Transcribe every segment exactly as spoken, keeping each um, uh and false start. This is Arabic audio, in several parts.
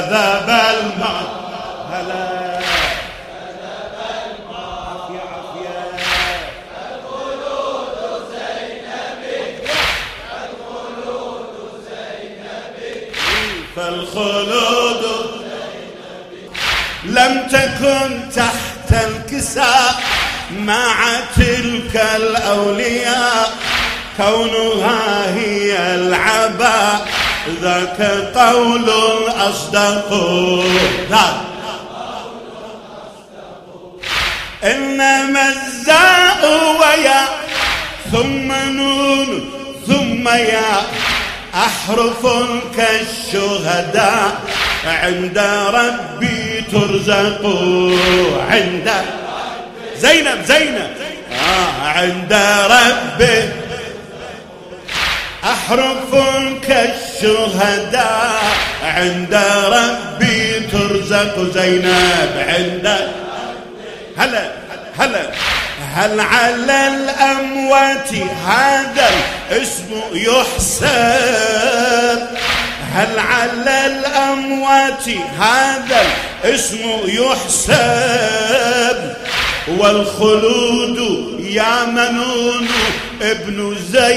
كذب الموت. هلا فالخلود لم تكن تحت الكساء مع تلك الأولياء، كونها هي العباء ذاك قول أصدق. إنما الزاء ويا ثم نون ثم يا أحرف كالشهداء عند ربي ترزق. عند زينب زينب آه عند ربي أحرف كالشهداء عند ربي ترزق. زينب عند هلا هلا. هل على الأموات هذا الاسم يحسب؟ هل على الأموات هذا الاسم يحسب؟ والخلود يا منون ابن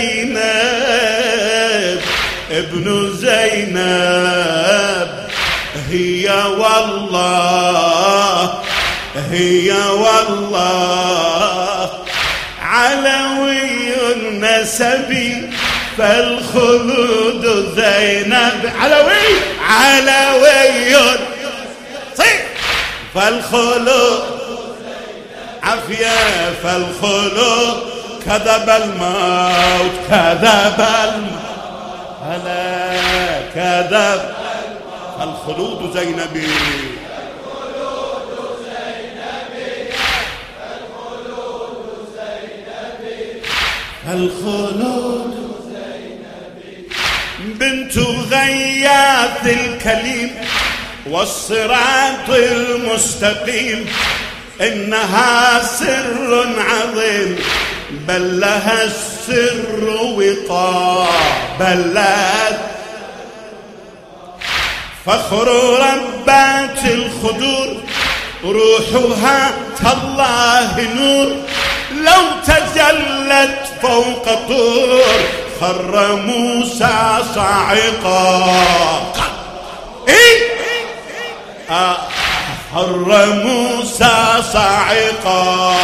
زينب ابن زينب هي والله هي والله علوي النسب. فالخلود زينب علوي علوي صيح. فالخلود عافية فالخلود كذب الموت كذب الموت. هلا كذب الخلود زينبي. الخلود بنت غياث الكليم والصراط المستقيم، إنها سر عظيم بل لها السر وقار بل لها فخر ربات الخدور روحها تالله نور. لو تجلت فوق طور خر موسى صاعقا. إيه؟ آه خر موسى صاعقا.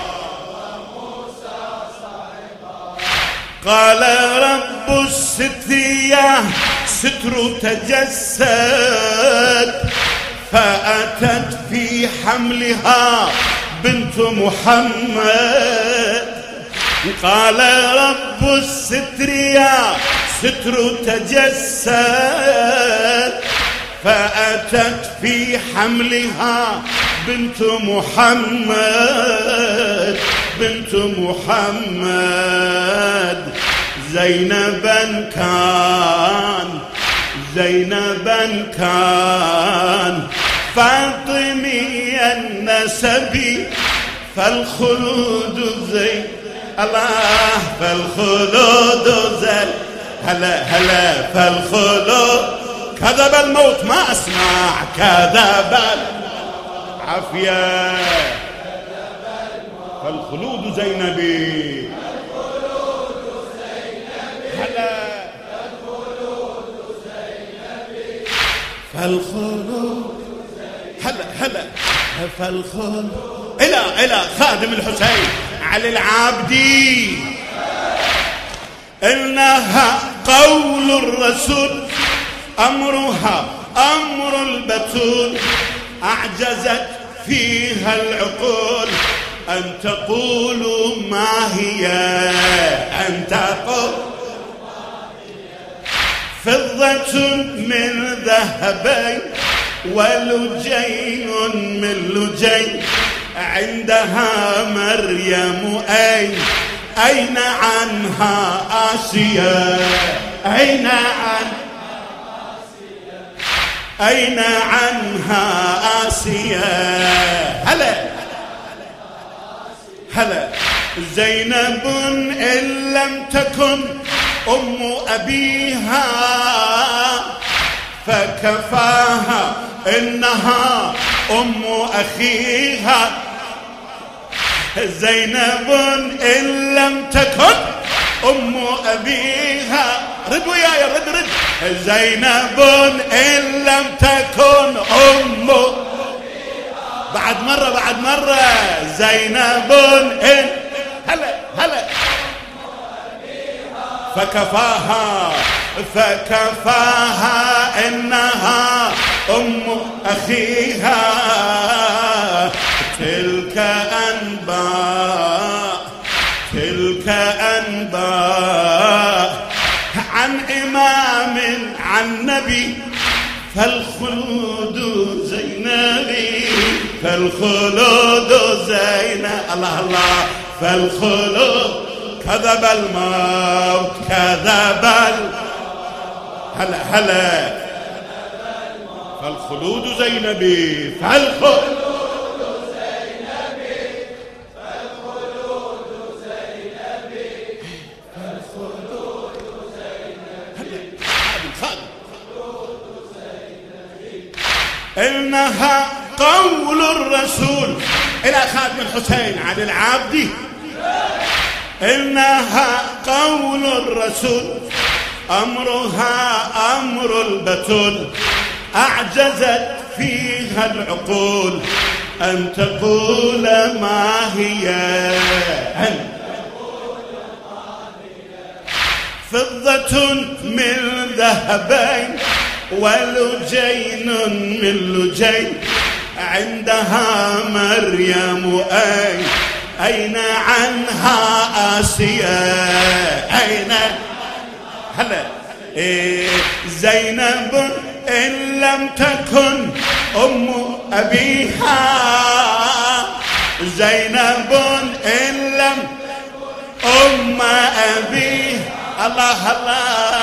قال رب الستر يا ستر تجسد، فأتت في حملها بنت محمد. قال رب الستر يا ستر تجسد، فأتت في حملها بنت محمد بنت محمد. زينبا كان زينبا كان فاطمي النسب. فالخلود زين الله فالخلود زين هلا هلا. فالخلود كذب الموت ما أسمع كذب عافية. فالخلود زينبي هلا. فالخلود هلا هلا. فالخلود إلى إلى خادم الحسين علي العابدي. إنها قول الرسول أمرها أمر البتول، أعجزت فيها العقول أن تقولوا ما هي أن تقول. فضة من ذهبين ولجين من لجين، عندها مريم أين أين عنها آسيا أين عن أين عنها آسيا. هلا هلا. زينب إن لم تكن أم أبيها فكفاها إنها أم أخيها زينب إن لم تكن أم أبيها. رد وياي رد رد. زينب إن لم تكن أم بعد مرة بعد مرة. زينب إن هلا هلا فكفاها فكفاها إنها أم أخيها. تلك أنباء تلك أنباء عن إمام عن نبي فالخلود زينبي فالخلود زينب. الله الله. فالخلود كذب الموت كذب ال... هلا هلا. فالخلود زينبي فالخلود زينبي فالخلود زينبي فالخلود زينبي فالخلود زينبي. إنها قول الرسول إلى خادم الحسين علي العابدي. إنها قول الرسول أمرها أمر البتول أعجزت فيها العقول أن تقول ما هي. أن فضة من ذهبين ولجين من لجين عندها مريم أين أين عنها آسيا. أين هلا إيه زينب إن لم تكن أم أبيها. زينب إن لم أم أبيها. الله الله.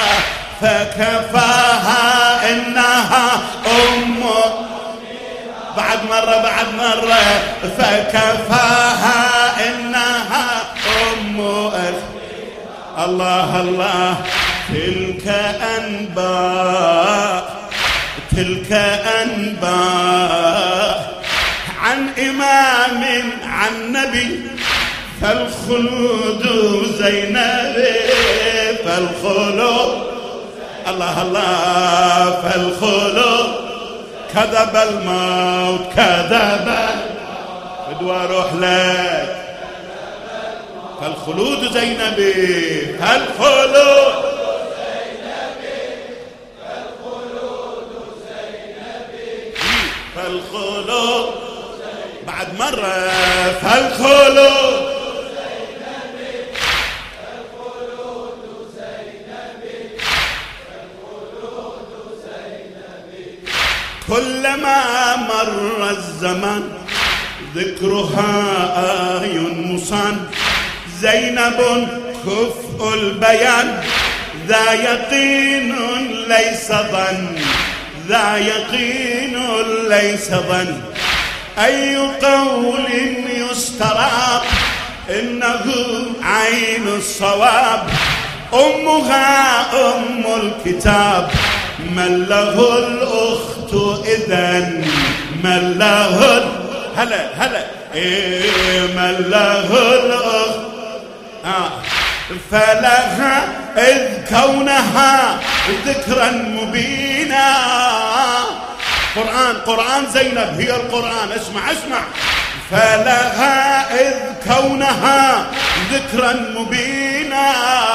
فكفاها إنها أم بعد مرة بعد مرة. فكفاها إنها أم أخي. الله الله. تلك أنباء تلك أنباء عن إمام عن نبي فالخلود زينب فالخلود. الله الله. فالخلود كذب الموت كذب بدو اروح لك. فالخلود زينبي فالخلود زينبي فالخلود زينبي فالخلود بعد مرة. فالخلود زينبي فالخلود زينبي فالخلود زينبي. كلما مر الزمان ذكرها آي مصان زينب كفء البيان ذا يقين ليس ظن ذا يقين ليس ظن. أي قول يستراب إنه عين الصواب. أمها أم الكتاب من له الأخت إذن من له هلا هلا إيه من له الأخت. آه. فلها إذ كونها ذكرا مبينا. قرآن قرآن زينب هي القرآن. اسمع اسمع. فلها إذ كونها ذكرا مبينا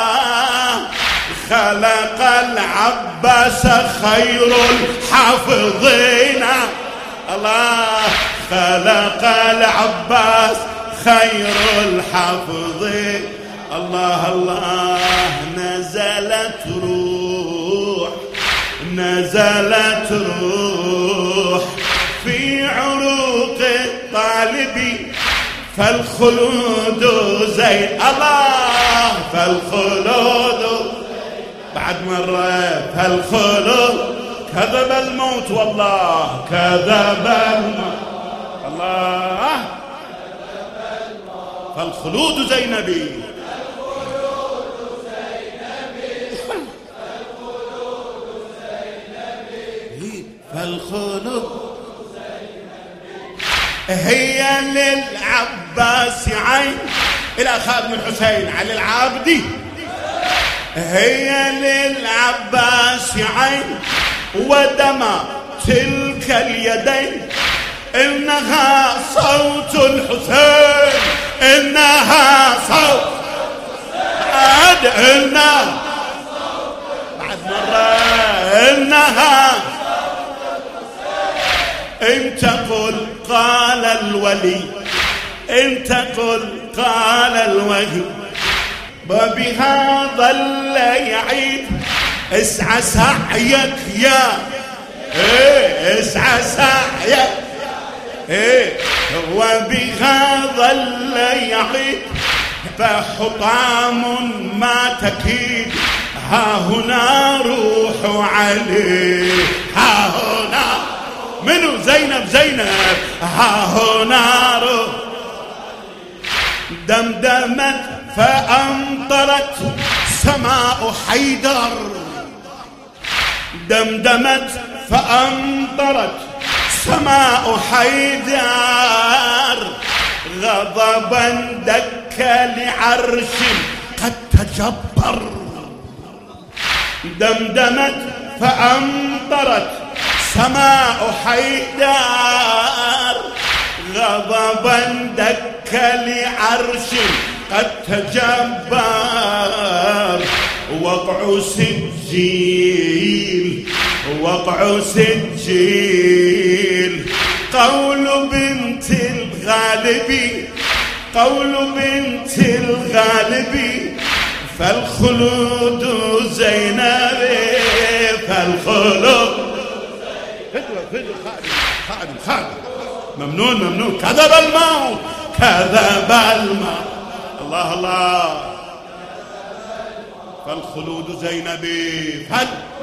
خلق العباس خير الحافظين. الله. خلق العباس خير الحافظين. الله الله. نزلت روح نزلت روح في عروق الطالب فالخلود زين. الله. فالخلود بعد مرة. فالخلود كذب الموت والله كذب الموت. الله. فالخلود زينبي فالخلود هي للعباس عين إلى خادم الحسين علي العابدي. هي للعباس عين ودمى تلك اليدين، إنها صوت الحسين، إنها صوت بعد إنها بعد مرة إنها إن تقل قال الولي، إن تقل قال الولي وبها ظل يعيد. اسعى سعيك يا إيه اسعى سعيك إيه وبها ظل يعيد فحطام ما تكيد. ها هنا روح علي، ها هنا منو زينب زينب ها هنا روح. دمدمت فأمطرت سماء حيدر، دمدمت فأمطرت سماء حيدر غضبا دك لعرش قد تجبر. دمدمت فأمطرت سماء حيدر غضبا دك لعرش قد تجبر. وقع سجيل وقع سجيل قول بنت الغالبي، قول بنت الغالبي فالخلود زينب فالخلود. فدوة فدوة خادم خادم خادم ممنون ممنون. كذب الموت كذب الموت الله الله. فالخلود زينبي فال